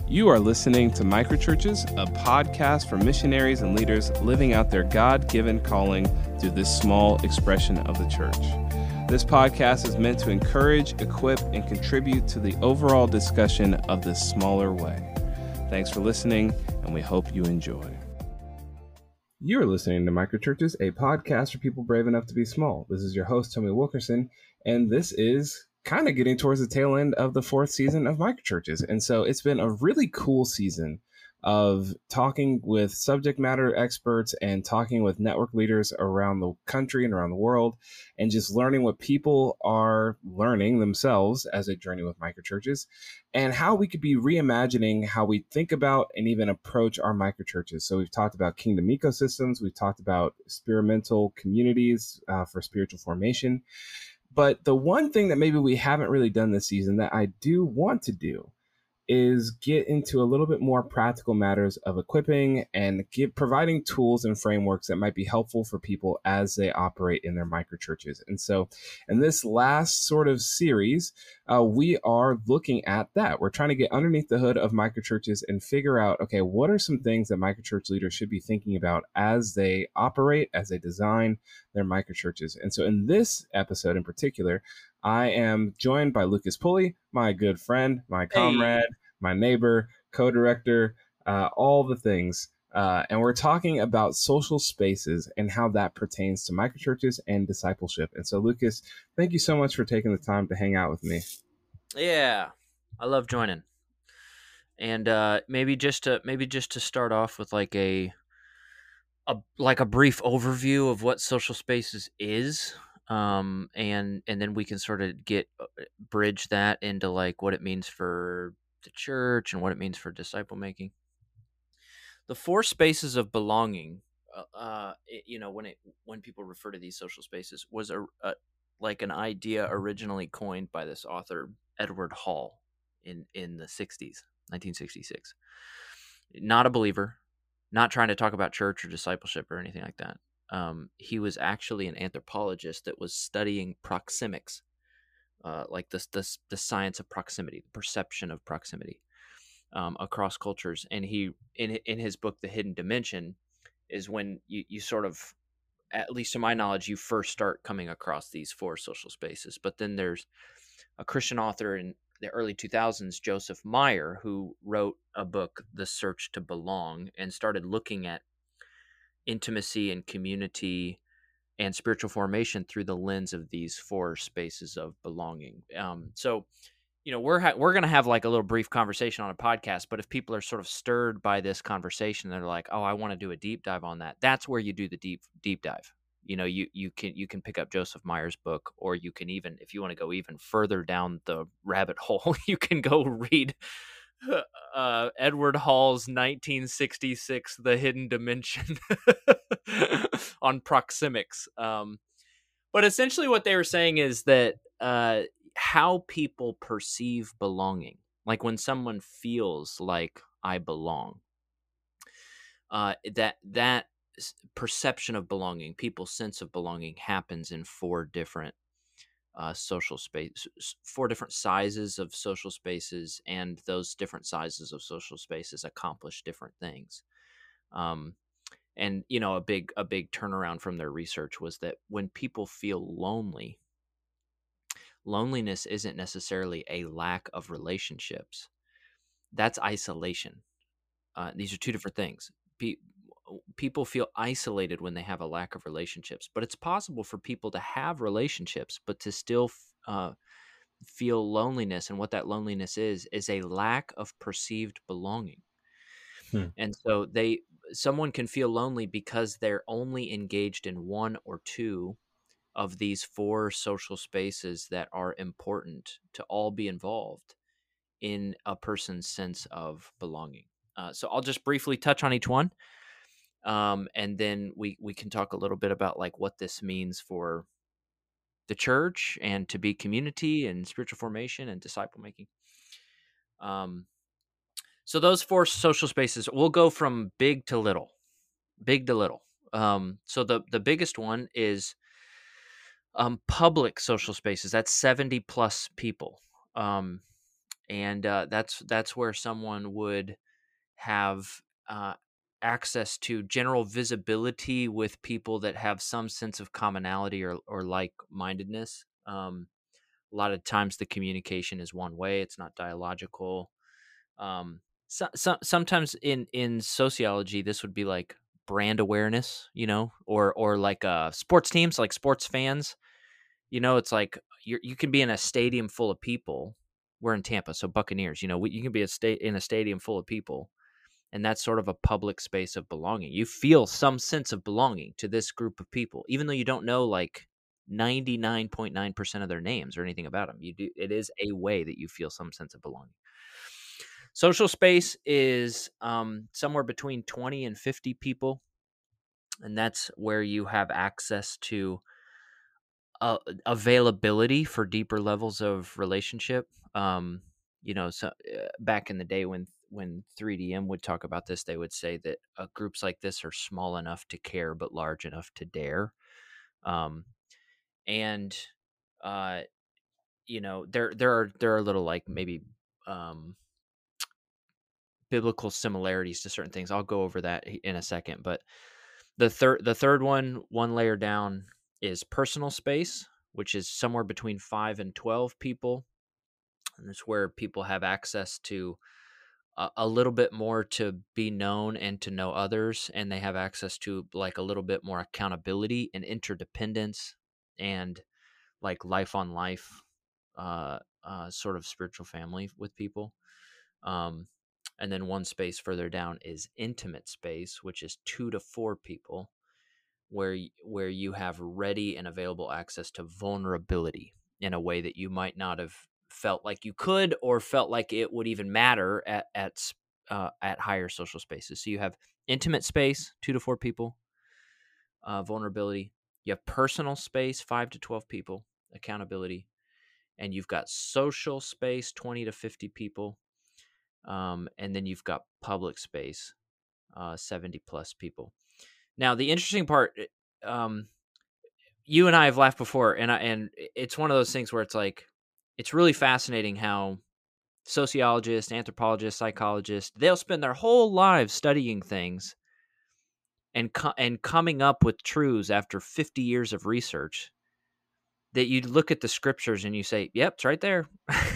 You are listening to Microchurches, a podcast for missionaries and leaders living out their God-given calling through this small expression of the church. This podcast is meant to encourage, equip, and contribute to the overall discussion of this smaller way. Thanks for listening, and we hope you enjoy. You're listening to Microchurches, a podcast for people brave enough to be small. This is your host, Tommy Wilkerson, and this is kind of getting towards the tail end of the fourth season of Microchurches. And so it's been a really cool season of talking with subject matter experts and talking with network leaders around the country and around the world, and just learning what people are learning themselves as they journey with microchurches, and how we could be reimagining how we think about and even approach our microchurches. So we've talked about kingdom ecosystems, we've talked about experimental communities for spiritual formation. But the one thing that maybe we haven't really done this season that I do want to do is get into a little bit more practical matters of equipping and providing tools and frameworks that might be helpful for people as they operate in their microchurches. And so in this last sort of series, we are looking at that. We're trying to get underneath the hood of microchurches and figure out, okay, what are some things that microchurch leaders should be thinking about as they operate, as they design their microchurches. And so in this episode in particular, I am joined by Lucas Pulley, my good friend, my comrade, my neighbor, co-director, all the things. And we're talking about social spaces and how that pertains to microchurches and discipleship. And so, Lucas, thank you so much for taking the time to hang out with me. Yeah, I love joining. And maybe just to start off with like a brief overview of what social spaces is. And then we can sort of bridge that into like what it means for the church and what it means for disciple making. The four spaces of belonging, when people refer to these social spaces, was like an idea originally coined by this author Edward Hall in the 60s, 1966. Not a believer, not trying to talk about church or discipleship or anything like that. He was actually an anthropologist that was studying proxemics, like the science of proximity, the perception of proximity across cultures. And he, in his book, The Hidden Dimension, is when you sort of, at least to my knowledge, you first start coming across these four social spaces. But then there's a Christian author in the early 2000s, Joseph Meyer, who wrote a book, The Search to Belong, and started looking at intimacy and community and spiritual formation through the lens of these four spaces of belonging. So, we're going to have like a little brief conversation on a podcast, but if people are sort of stirred by this conversation, they're like, oh, I want to do a deep dive on that. That's where you do the deep dive. You can pick up Joseph Meyer's book, or you can even, if you want to go even further down the rabbit hole, you can go read Edward Hall's 1966 The Hidden Dimension on proxemics. But essentially what they were saying is that how people perceive belonging, like when someone feels like I belong, that perception of belonging, people's sense of belonging, happens in four different social space, four different sizes of social spaces, and those different sizes of social spaces accomplish different things. And a big turnaround from their research was that when people feel lonely, loneliness isn't necessarily a lack of relationships. That's isolation. These are two different things. People feel isolated when they have a lack of relationships, but it's possible for people to have relationships, but to still feel loneliness. And what that loneliness is a lack of perceived belonging. And so someone can feel lonely because they're only engaged in one or two of these four social spaces that are important to all be involved in a person's sense of belonging. So I'll just briefly touch on each one. And then we can talk a little bit about like what this means for the church and to be community and spiritual formation and disciple making. So those four social spaces, we'll go from big to little. So the biggest one is public social spaces. That's 70 plus people. and that's where someone would have access to general visibility with people that have some sense of commonality or like-mindedness. A lot of times the communication is one way; it's not dialogical. Sometimes in sociology, this would be like brand awareness, or like sports teams, like sports fans. It's like you can be in a stadium full of people. We're in Tampa, so Buccaneers. You can be in a stadium full of people, and that's sort of a public space of belonging. You feel some sense of belonging to this group of people, even though you don't know like 99.9% of their names or anything about them. You do. It is a way that you feel some sense of belonging. Social space is somewhere between 20 and 50 people, and that's where you have access to availability for deeper levels of relationship. Back in the day when 3DM would talk about this, they would say that groups like this are small enough to care but large enough to dare. And there are little like maybe biblical similarities to certain things. I'll go over that in a second, but the third one layer down, is personal space, which is somewhere between 5 and 12 people, and it's where people have access to a little bit more to be known and to know others, and they have access to like a little bit more accountability and interdependence and like life on life sort of spiritual family with people. And then one space further down is intimate space, which is 2 to 4 people, where you have ready and available access to vulnerability in a way that you might not have felt like you could, or felt like it would even matter at higher social spaces. So you have intimate space, 2 to 4 people, vulnerability. You have personal space, 5 to 12 people, accountability, and you've got social space, 20 to 50 people, and then you've got public space, 70 plus people. Now, the interesting part, you and I have laughed before, and it's one of those things where it's like, it's really fascinating how sociologists, anthropologists, psychologists, they'll spend their whole lives studying things and coming up with truths after 50 years of research that you look at the scriptures and you say, yep, it's right there.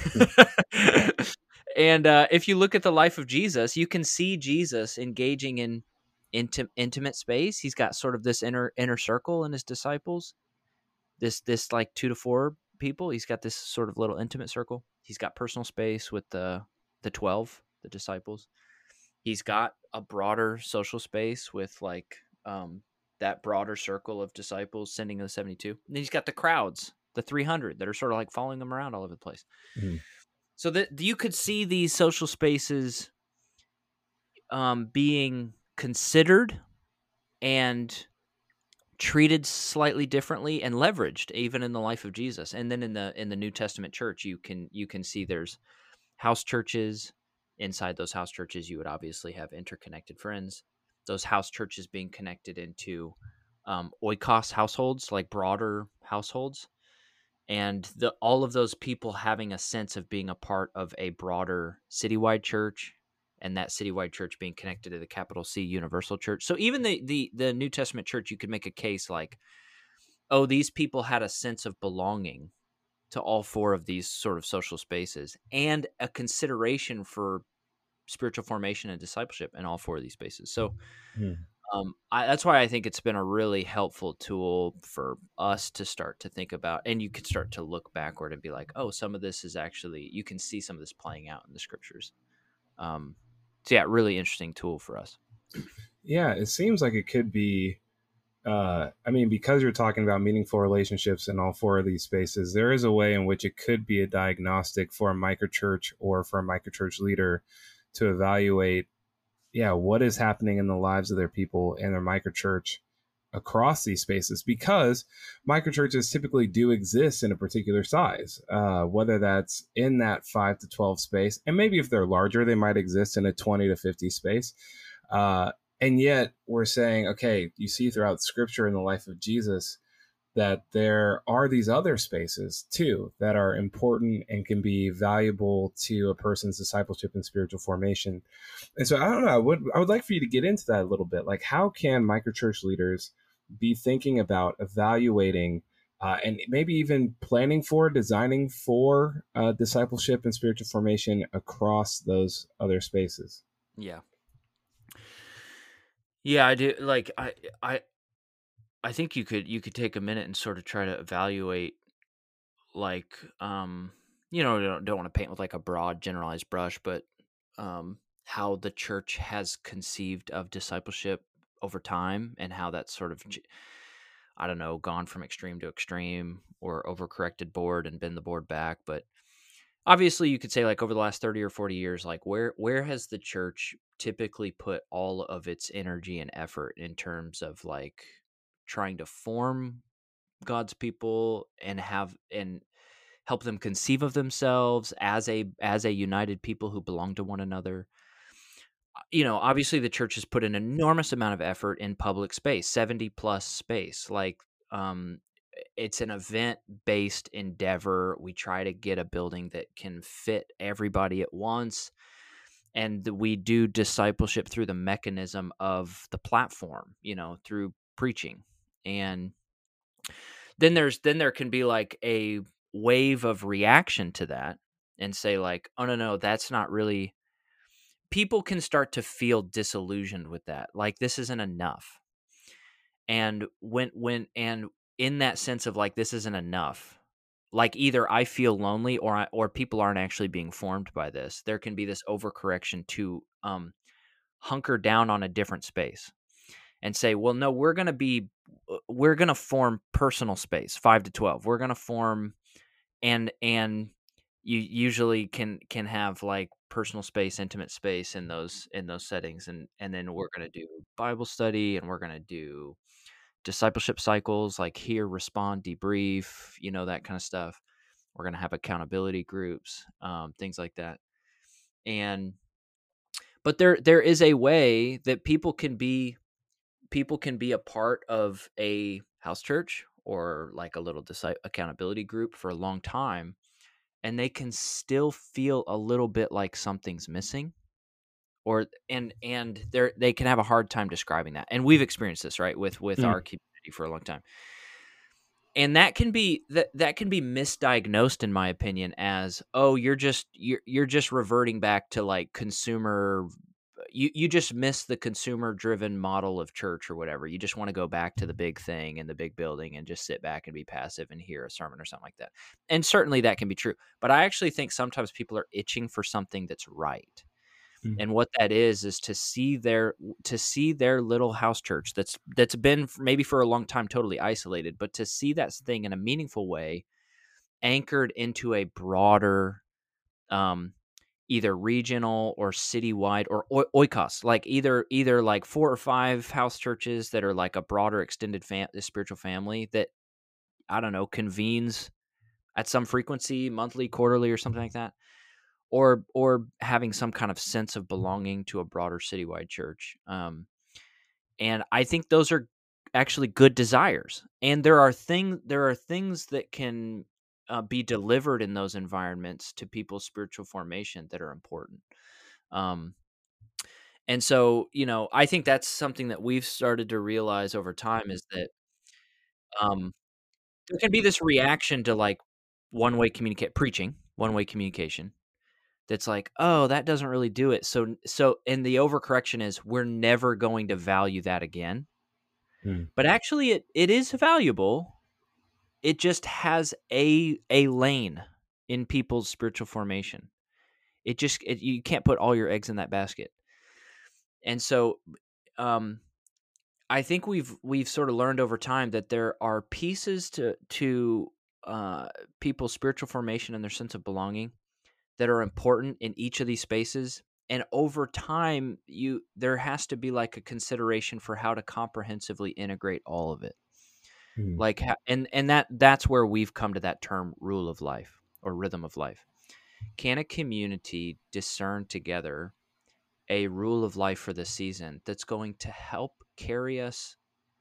And if you look at the life of Jesus, you can see Jesus engaging in intimate space. He's got sort of this inner circle in his disciples, this like 2 to 4 people. He's got this sort of little intimate circle. He's got personal space with the 12, the disciples. He's got a broader social space with like that broader circle of disciples sending the 72. And then he's got the crowds, the 300 that are sort of like following them around all over the place. Mm-hmm. So that you could see these social spaces being considered and treated slightly differently and leveraged even in the life of Jesus. And then in the New Testament church, you can see there's house churches. Inside those house churches, you would obviously have interconnected friends. Those house churches being connected into oikos households, like broader households. And all of those people having a sense of being a part of a broader citywide church, and that citywide church being connected to the capital C universal church. So even the New Testament church, you could make a case like, oh, these people had a sense of belonging to all 4 of these sort of social spaces, and a consideration for spiritual formation and discipleship in all 4 of these spaces. So that's why I think it's been a really helpful tool for us to start to think about, and you could start to look backward and be like, oh, some of this is actually, you can see some of this playing out in the scriptures. So yeah, really interesting tool for us. Yeah, it seems like it could be, because you're talking about meaningful relationships in all 4 of these spaces, there is a way in which it could be a diagnostic for a microchurch or for a microchurch leader to evaluate, what is happening in the lives of their people and their microchurch across these spaces, because microchurches typically do exist in a particular size, whether that's in that 5 to 12 space, and maybe if they're larger, they might exist in a 20 to 50 space. And yet we're saying, okay, you see throughout scripture in the life of Jesus, that there are these other spaces too that are important and can be valuable to a person's discipleship and spiritual formation. And so I don't know, I would like for you to get into that a little bit. Like, how can microchurch leaders be thinking about evaluating and maybe even planning for, designing for discipleship and spiritual formation across those other spaces? Yeah. Yeah, I do. Like, I think you could take a minute and sort of try to evaluate, like, don't want to paint with like a broad generalized brush, but how the church has conceived of discipleship over time, and how that's sort of, I don't know, gone from extreme to extreme, or overcorrected board and bend the board back. But obviously you could say, like, over the last 30 or 40 years, like, where has the church typically put all of its energy and effort in terms of, like, trying to form God's people and help them conceive of themselves as a united people who belong to one another. Obviously the church has put an enormous amount of effort in public space, 70 plus space. Like, um, it's an event based endeavor. We try to get a building that can fit everybody at once. And we do discipleship through the mechanism of the platform, through preaching. And then there can be like a wave of reaction to that, and say, like, oh, no, that's not really. People can start to feel disillusioned with that. Like, this isn't enough. And and in that sense of, like, this isn't enough, like, either I feel lonely, or people aren't actually being formed by this. There can be this overcorrection to hunker down on a different space and say, well, no, we're going to form personal space, 5 to 12. We're going to form, and you usually can have, like, personal space, intimate space in those settings, and then we're going to do Bible study, and we're going to do discipleship cycles, like hear, respond, debrief, that kind of stuff. We're going to have accountability groups, things like that. But there is a way that people can be a part of a house church, or like a little accountability group, for a long time, and they can still feel a little bit like something's missing, or they can have a hard time describing that. And we've experienced this, right, with our community for a long time. And that can be misdiagnosed, in my opinion, as, oh, you're just reverting back to, like, consumer. You just miss the consumer driven model of church, or whatever. You just want to go back to the big thing in the big building and just sit back and be passive and hear a sermon or something like that. And certainly that can be true. But I actually think sometimes people are itching for something that's right. And what that is to see their little house church that's been maybe for a long time totally isolated, but to see that thing in a meaningful way, anchored into a broader, either regional or citywide, or oikos, like either like 4 or 5 house churches that are like a broader extended spiritual family that, I don't know, convenes at some frequency, monthly, quarterly, or something like that. Or having some kind of sense of belonging to a broader citywide church. And I think those are actually good desires. And there are things that can be delivered in those environments to people's spiritual formation that are important. And so, I think that's something that we've started to realize over time, is that there can be this reaction to, like, one-way communication, that's like, oh, that doesn't really do it. So, and the overcorrection is, we're never going to value that again. But actually, it is valuable. It just has a lane in people's spiritual formation. You can't put all your eggs in that basket. And so, I think we've sort of learned over time that there are pieces to people's spiritual formation and their sense of belonging that are important in each of these spaces. And over time, there has to be, like, a consideration for how to comprehensively integrate all of it. Like, and that's where we've come to that term, rule of life, or rhythm of life. Can a community discern together a rule of life for the season that's going to help carry us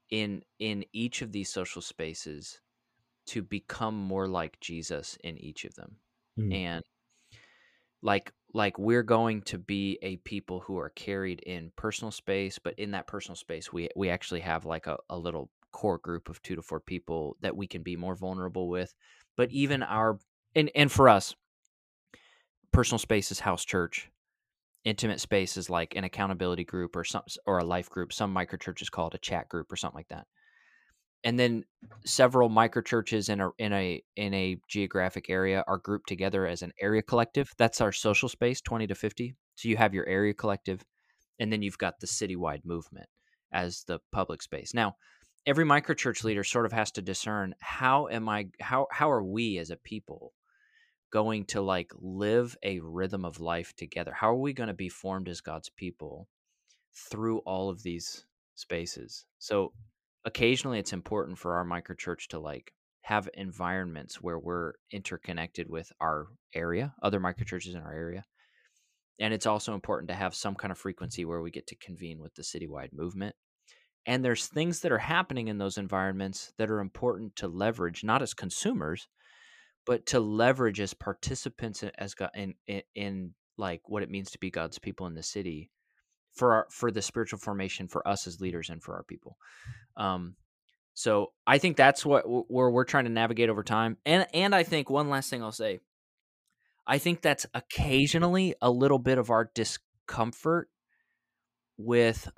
in each of these social spaces to become more like Jesus in each of them. Mm. And like we're going to be a people who are carried in personal space, but in that personal space we actually have like a little core group of 2 to 4 people that we can be more vulnerable with. But even our and for us, personal space is house church. Intimate space is like an accountability group or a life group. Some micro churches call it a chat group or something like that. And then several micro churches in a geographic area are grouped together as an area collective. That's our social space, 20 to 50. So you have your area collective, and then you've got the citywide movement as the public space. Now, every micro church leader sort of has to discern how are we as a people going to like live a rhythm of life together? How are we going to be formed as God's people through all of these spaces? So occasionally it's important for our microchurch to like have environments where we're interconnected with our area, other microchurches in our area. And it's also important to have some kind of frequency where we get to convene with the citywide movement. And there's things that are happening in those environments that are important to leverage, not as consumers, but to leverage as participants as God in like what it means to be God's people in the city for the spiritual formation for us as leaders and for our people. So I think that's where we're trying to navigate over time. And I think one last thing I'll say, I think that's occasionally a little bit of our discomfort with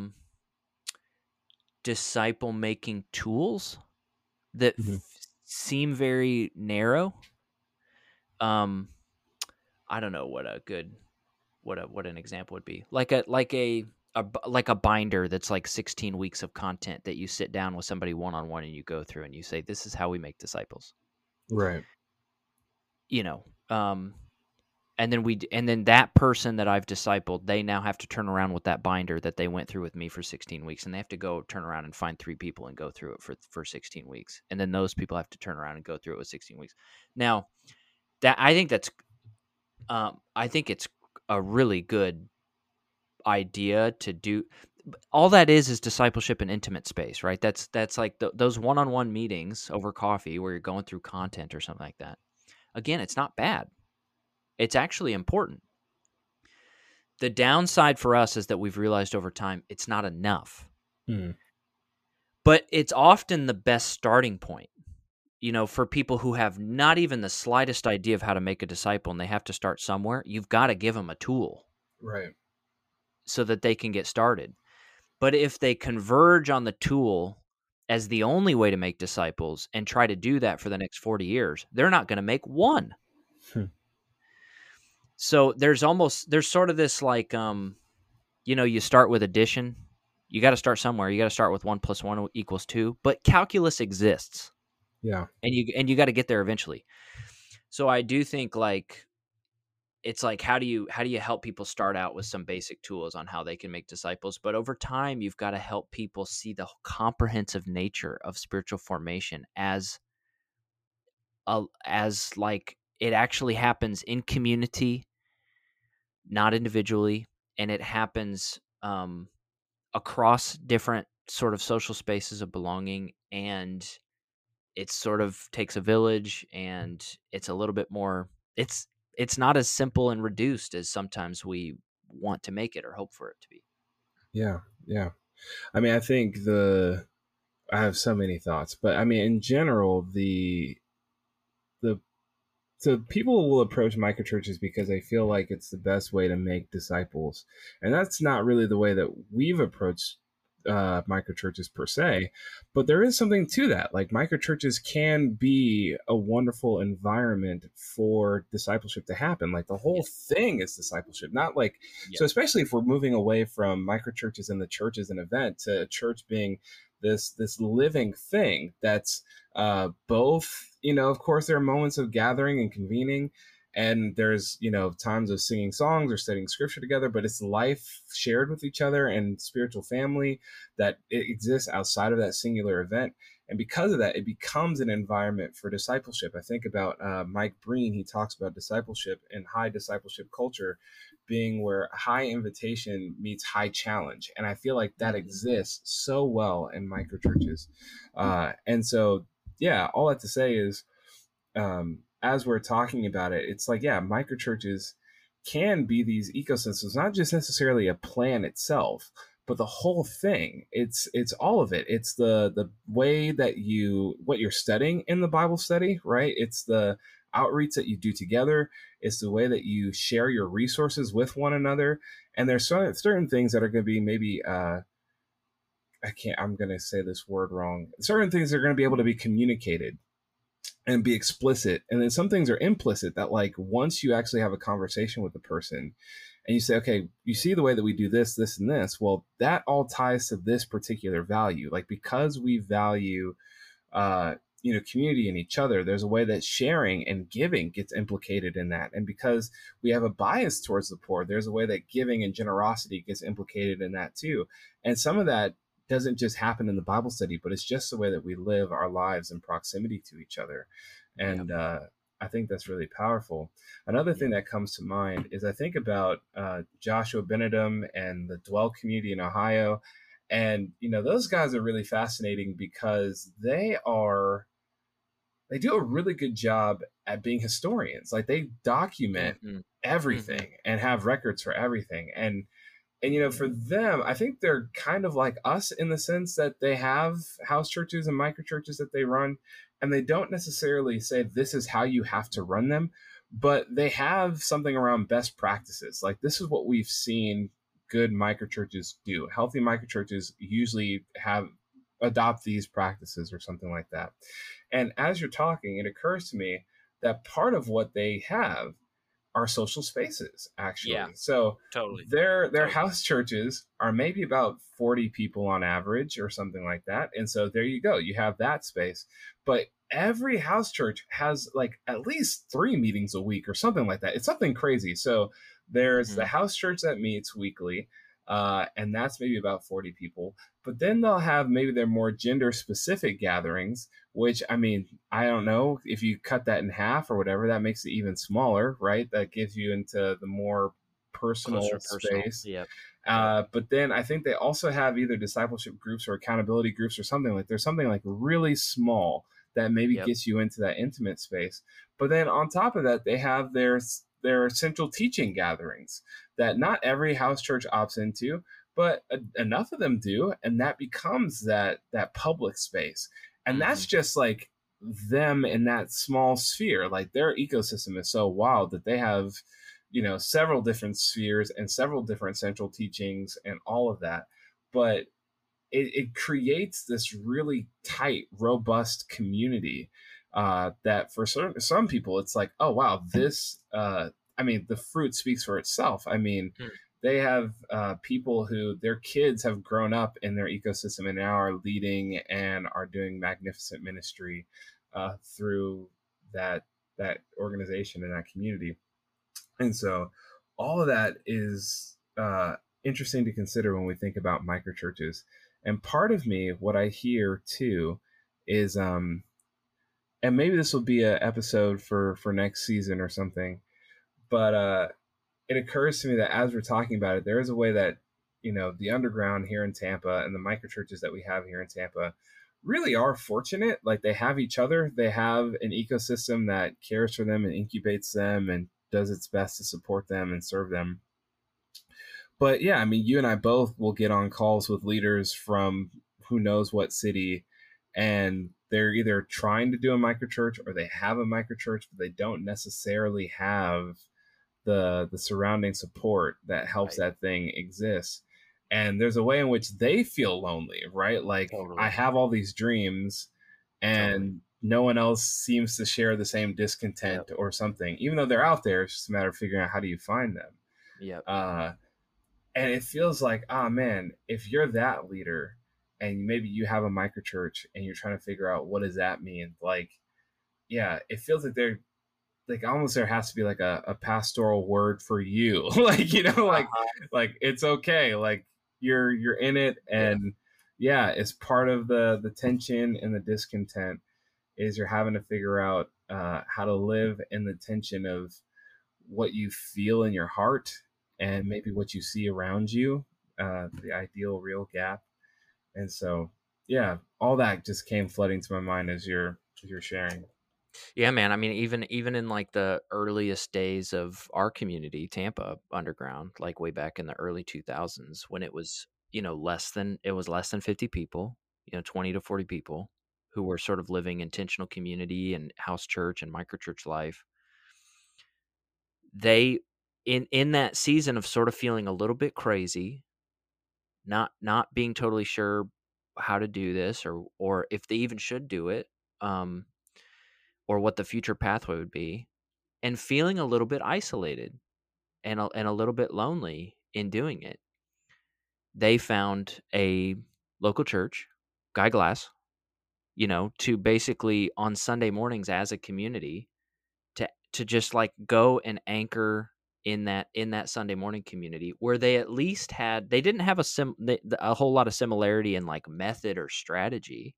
disciple making tools that seem very narrow. I don't know what an example would be. Like a binder that's like 16 weeks of content that you sit down with somebody one-on-one and you go through and you say, this is how we make disciples. Right. You know, and then that person that I've discipled, they now have to turn around with that binder that they went through with me for 16 weeks, and they have to go turn around and find 3 people and go through it for 16 weeks. And then those people have to turn around and go through it with 16 weeks. Now, I think it's a really good idea to do. All that is discipleship in intimate space, right? That's like those one-on-one meetings over coffee where you're going through content or something like that. Again, it's not bad. It's actually important. The downside for us is that we've realized over time it's not enough. But it's often the best starting point, you know, for people who have not even the slightest idea of how to make a disciple and they have to start somewhere. You've got to give them a tool. Right. So that they can get started. But if they converge on the tool as the only way to make disciples and try to do that for the next 40 years, they're not going to make one. So there's sort of this like, you know, you start with addition. You got to start somewhere. You got to start with 1 + 1 = 2. But calculus exists. Yeah. And you got to get there eventually. So I do think like, it's like, how do you help people start out with some basic tools on how they can make disciples? But over time, you've got to help people see the comprehensive nature of spiritual formation as like it actually happens in community, not individually, and it happens across different sort of social spaces of belonging, and it sort of takes a village, and it's a little bit more. It's not as simple and reduced as sometimes we want to make it or hope for it to be. Yeah. Yeah. I mean, I think I have so many thoughts, but I mean, in general, so people will approach microchurches because they feel like it's the best way to make disciples. And that's not really the way that we've approached microchurches per se, but there is something to that. Like microchurches can be a wonderful environment for discipleship to happen. Like the whole thing is discipleship, not like, so especially if we're moving away from microchurches and the church as an event to a church being this living thing that's both, you know, of course there are moments of gathering and convening, and there's, you know, times of singing songs or studying scripture together, but it's life shared with each other and spiritual family that it exists outside of that singular event. And because of that, it becomes an environment for discipleship. I think about Mike Breen. He talks about discipleship and high discipleship culture being where high invitation meets high challenge. And I feel like that exists so well in microchurches. And so, yeah, all that to say is, as we're talking about it, it's like, yeah, microchurches can be these ecosystems, not just necessarily a plan itself, but the whole thing. It's all of it. It's the way that what you're studying in the Bible study, right? It's the outreach that you do together. It's the way that you share your resources with one another. And there's certain things that are going to be maybe, I'm going to say this word wrong. Certain things are going to be able to be communicated and be explicit. And then some things are implicit that, like, once you actually have a conversation with the person and you say, okay, you see the way that we do this, this, and this, well, that all ties to this particular value. Like, because we value, community in each other, there's a way that sharing and giving gets implicated in that. And because we have a bias towards the poor, there's a way that giving and generosity gets implicated in that too. And some of that doesn't just happen in the Bible study, but it's just the way that we live our lives in proximity to each other. And I think that's really powerful. Another thing that comes to mind is I think about Joshua Benedum and the Dwell community in Ohio. And, those guys are really fascinating because they do a really good job at being historians. Like, they document everything and have records for everything. And for them, I think they're kind of like us in the sense that they have house churches and microchurches that they run, and they don't necessarily say this is how you have to run them, but they have something around best practices. Like, this is what we've seen good microchurches do. Healthy microchurches usually adopt these practices or something like that. And as you're talking, it occurs to me that part of what they have are social spaces, actually. Yeah, so totally. Their house churches are maybe about 40 people on average or something like that. And so there you go. You have that space. But every house church has like at least 3 meetings a week or something like that. It's something crazy. So there's the house church that meets weekly, and that's maybe about 40 people. But then they'll have maybe their more gender specific gatherings, which, I mean, I don't know if you cut that in half or whatever, that makes it even smaller, right? That gives you into the more personal space. Yep. But then I think they also have either discipleship groups or accountability groups or something. Like, there's something like really small that maybe gets you into that intimate space. But then on top of that, they have their central teaching gatherings that not every house church opts into, but enough of them do. And that becomes that public space. And that's just like them in that small sphere. Like, their ecosystem is so wild that they have, several different spheres and several different central teachings and all of that. But it creates this really tight, robust community that for some people, it's like, oh, wow, this, the fruit speaks for itself. I mean, they have people who their kids have grown up in their ecosystem and now are leading and are doing magnificent ministry through that organization and that community. And so all of that is interesting to consider when we think about microchurches. And part of me, what I hear too, is, and maybe this will be an episode for next season or something, but it occurs to me that as we're talking about it, there is a way that, the underground here in Tampa and the microchurches that we have here in Tampa really are fortunate. Like, they have each other. They have an ecosystem that cares for them and incubates them and does its best to support them and serve them. But yeah, I mean, you and I both will get on calls with leaders from who knows what city, and they're either trying to do a microchurch or they have a microchurch, but they don't necessarily have the surrounding support that helps that thing exist. And there's a way in which they feel lonely, right? Like, I have all these dreams and no one else seems to share the same discontent or something, even though they're out there. It's just a matter of figuring out how do you find them. And it feels like, man, if you're that leader and maybe you have a microchurch and you're trying to figure out what does that mean, like, yeah, it feels like they're like, almost there has to be like a pastoral word for you. Like, like it's okay. Like, you're in it, and yeah, it's part of the tension and the discontent is you're having to figure out how to live in the tension of what you feel in your heart and maybe what you see around you, the ideal real gap. And so, yeah, all that just came flooding to my mind as you're sharing. Yeah, man. I mean, even in like the earliest days of our community, Tampa Underground, like way back in the early 2000s, when it was, less than 50 people, 20 to 40 people who were sort of living intentional community and house church and microchurch life. They in that season of sort of feeling a little bit crazy, not being totally sure how to do this or if they even should do it, um, or what the future pathway would be, and feeling a little bit isolated and a little bit lonely in doing it. They found a local church, Guy Glass, to basically on Sunday mornings as a community to just like go and anchor in that Sunday morning community where they at least they didn't have a whole lot of similarity in like method or strategy,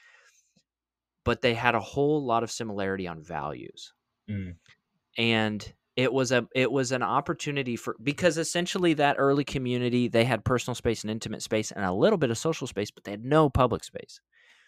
but they had a whole lot of similarity on values. Mm, And it was an opportunity because essentially that early community, they had personal space and intimate space and a little bit of social space, but they had no public space.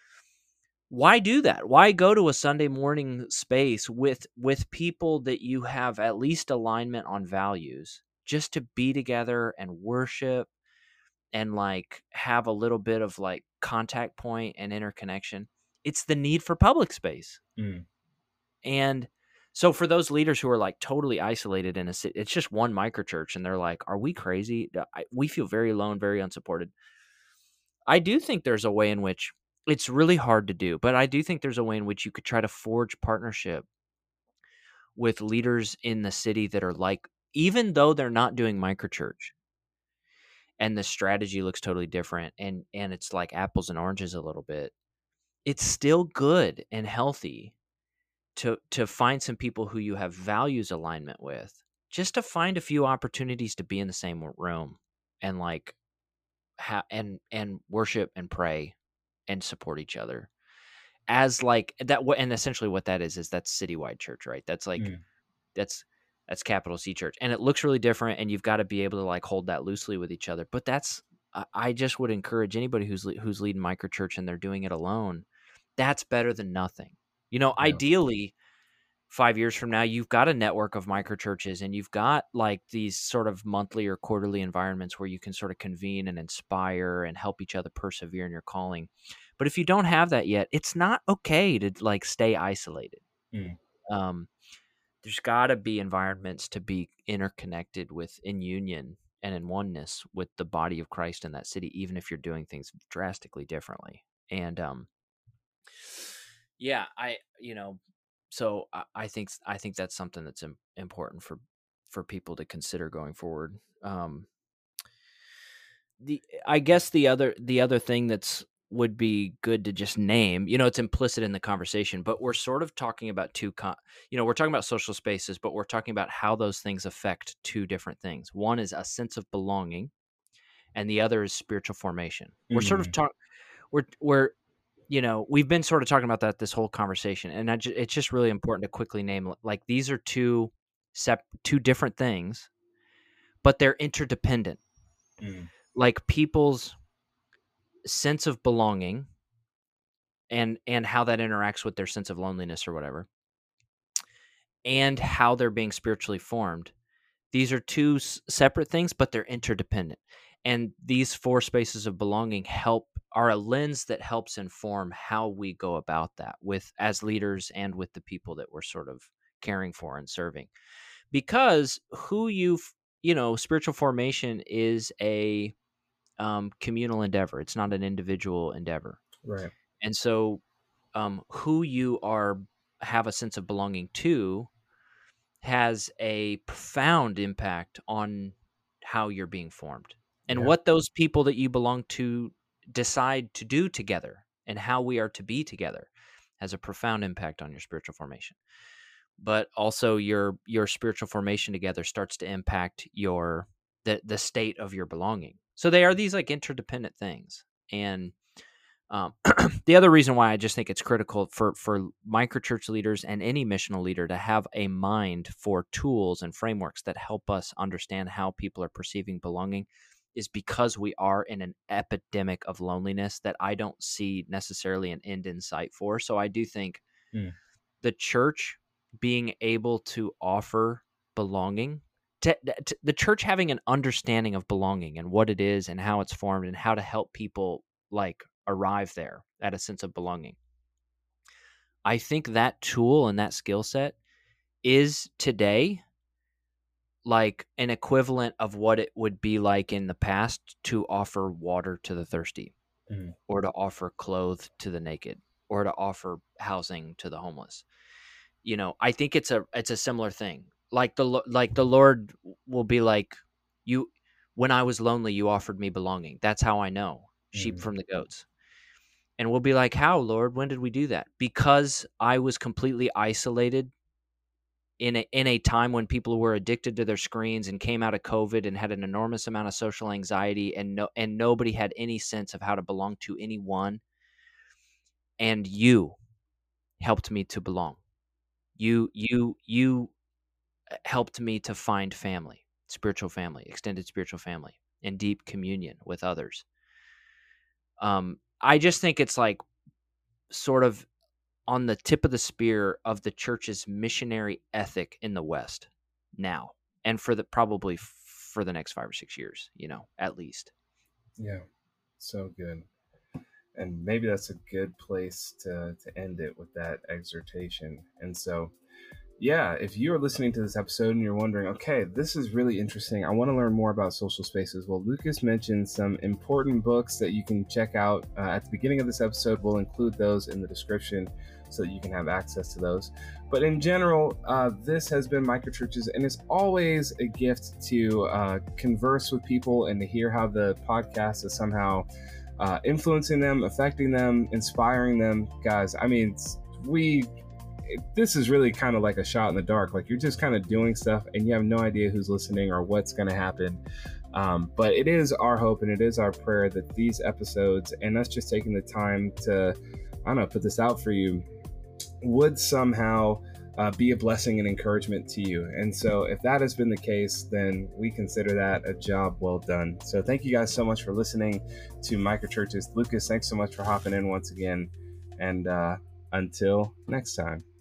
Why do that? Why go to a Sunday morning space with people that you have at least alignment on values, just to be together and worship and like have a little bit of like contact point and interconnection? It's the need for public space. mm, And so for those leaders who are like totally isolated in a city, it's just one microchurch, and they're like, "Are we crazy? We feel very alone, very unsupported." I do think there's a way in which it's really hard to do, but I do think there's a way in which you could try to forge partnership with leaders in the city that are like, even though they're not doing microchurch and the strategy looks totally different, and it's like apples and oranges a little bit, it's still good and healthy to find some people who you have values alignment with, just to find a few opportunities to be in the same room and like and worship and pray and support each other as like that. And essentially what that is that's citywide church, right? That's like mm. that's that's capital C church, and it looks really different, and you've got to be able to like hold that loosely with each other. But I just would encourage anybody who's leading microchurch and they're doing it alone, that's better than nothing. Yeah. Ideally 5 years from now, you've got a network of microchurches and you've got like these sort of monthly or quarterly environments where you can sort of convene and inspire and help each other persevere in your calling. But if you don't have that yet, it's not okay to like stay isolated. Mm. Um, there's got to be environments to be interconnected with, in union and in oneness with the body of Christ in that city, even if you're doing things drastically differently. And yeah, so I think that's something that's important for people to consider going forward. I guess the other thing that's would be good to just name, it's implicit in the conversation, but we're sort of talking about we're talking about social spaces, but we're talking about how those things affect two different things. One is a sense of belonging, and the other is spiritual formation. We're sort of Mm. talking. We're we've been sort of talking about that this whole conversation, and it's just really important to quickly name, like, these are two different things, but they're interdependent. Mm. Like people's sense of belonging and how that interacts with their sense of loneliness or whatever, and how they're being spiritually formed. These are two separate things, but they're interdependent. And these four spaces of belonging are a lens that helps inform how we go about that with as leaders and with the people that we're sort of caring for and serving. Because spiritual formation is a communal endeavor. It's not an individual endeavor. Right. And so who you have a sense of belonging to has a profound impact on how you're being formed, and Yeah. what those people that you belong to decide to do together and how we are to be together has a profound impact on your spiritual formation. But also your spiritual formation together starts to impact the state of your belonging. So they are these like interdependent things. And The other reason why I just think it's critical for microchurch leaders and any missional leader to have a mind for tools and frameworks that help us understand how people are perceiving belonging is because we are in an epidemic of loneliness that I don't see necessarily an end in sight for. So I do think the church being able to offer belonging, the church having an understanding of belonging and what it is and how it's formed and how to help people like arrive there at a sense of belonging. I think that tool and that skill set is today like an equivalent of what it would be like in the past to offer water to the thirsty, or to offer clothes to the naked, or to offer housing to the homeless. You know, I think it's a similar thing. Like the Lord will be like, you, when I was lonely, you offered me belonging. That's how I know sheep from the goats. And we'll be like, how, Lord? When did we do that? Because I was completely isolated in a time when people were addicted to their screens and came out of COVID and had an enormous amount of social anxiety, and nobody had any sense of how to belong to anyone. And you helped me to belong. You helped me to find family, spiritual family, extended spiritual family, and deep communion with others. I just think it's like sort of on the tip of the spear of the church's missionary ethic in the West now, and probably for the next 5 or 6 years, you know, at least. Yeah, so good. And maybe that's a good place to end it with that exhortation. And so, yeah, if you're listening to this episode and you're wondering, okay, this is really interesting, I want to learn more about social spaces. Well, Lucas mentioned some important books that you can check out at the beginning of this episode. We'll include those in the description so that you can have access to those. But in general, this has been Microchurches, and it's always a gift to converse with people and to hear how the podcast is somehow influencing them, affecting them, inspiring them. Guys, I mean, this is really kind of like a shot in the dark. Like, you're just kind of doing stuff and you have no idea who's listening or what's going to happen. But it is our hope and it is our prayer that these episodes, and us just taking the time to, I don't know, put this out for you, would somehow be a blessing and encouragement to you. And so if that has been the case, then we consider that a job well done. So thank you guys so much for listening to Microchurches. Lucas, thanks so much for hopping in once again. And until next time.